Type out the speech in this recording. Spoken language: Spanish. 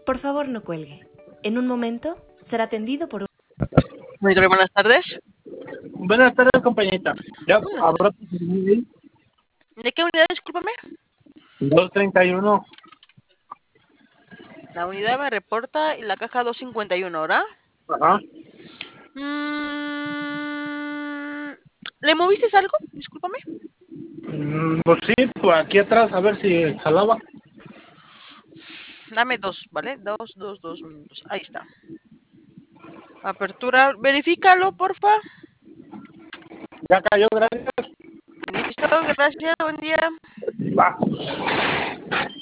Por favor, no cuelgue. En un momento será atendido por un... Monitor, buenas tardes. Buenas tardes, compañita. Ya Buenas habrá ¿De qué unidad, discúlpame? 231. La unidad me reporta y la caja 251, ¿verdad? Ajá. ¿Le moviste algo? Discúlpame. Pues sí, pues aquí atrás a ver si jalaba. Dame dos, ¿vale? Dos minutos. Ahí está. Apertura. Verifícalo, porfa. Ya cayó, gracias. Listo, gracias. Buen día. Va.